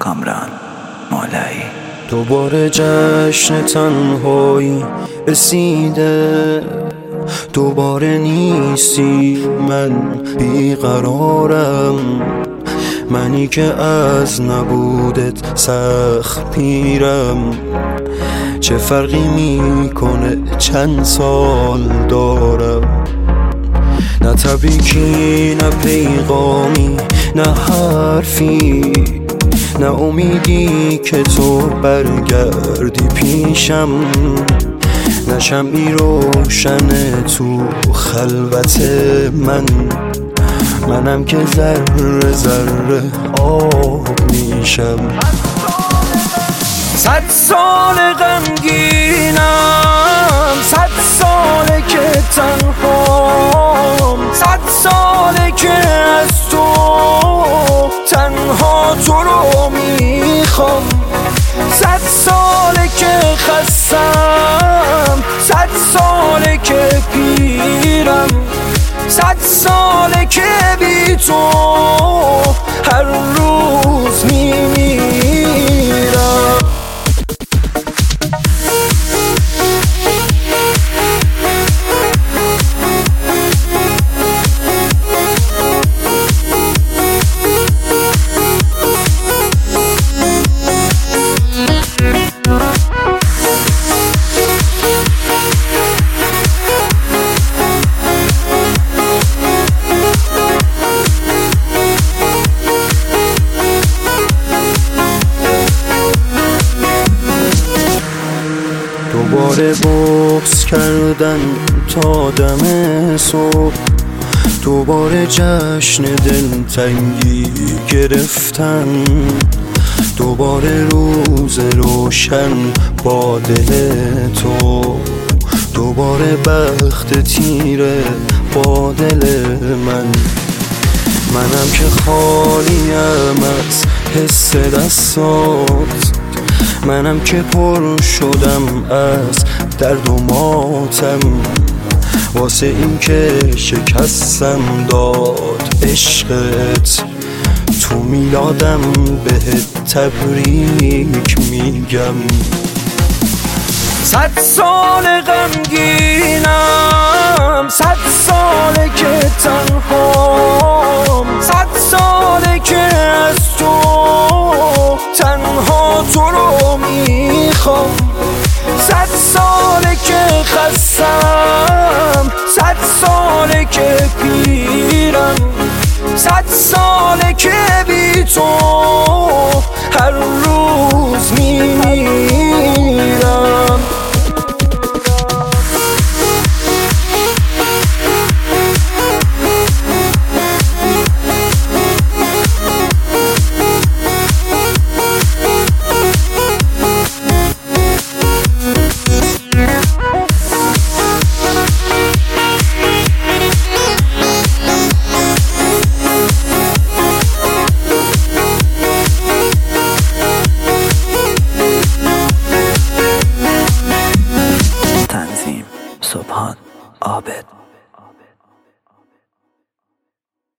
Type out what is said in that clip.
کامران مولایی. دوباره جشن تنهایی رسیده، دوباره نیستی، من بیقرارم، منی که از نبودت سخت پیرم. چه فرقی میکنه چند سال دارم؟ نه تبریکی نه پیغامی نه حرفی، نه امیدی که تو برگردی پیشم، نه شمعی روشن تو خلوت منم که ذره ذره آب میشم. 100 سال غمگینم، 100 ساله که تنهام، 100 ساله که از تو تنها تو رو میخوام، 100 ساله که خستم، 100 ساله که پیرم، 100 ساله که بی تو هر روز میمیرم. دوباره بغض کردن تا دم صبح، دوباره جشن دلتنگی گرفتن، دوباره روز روشن با دل تو، دوباره بخت تیره با دل منم که خالیم از حس دستات، منم که پر شدم از درد و ماتم، واسه این که شکستم داد عشقت، تو میلادم بهت تبریک میگم. 100 سال غمگینم، 100 ساله که تنهام، 100 ساله که از تو تنها تو رو میخوام، 100 ساله که خستم، 100 ساله که پیرم، 100 ساله که بی تو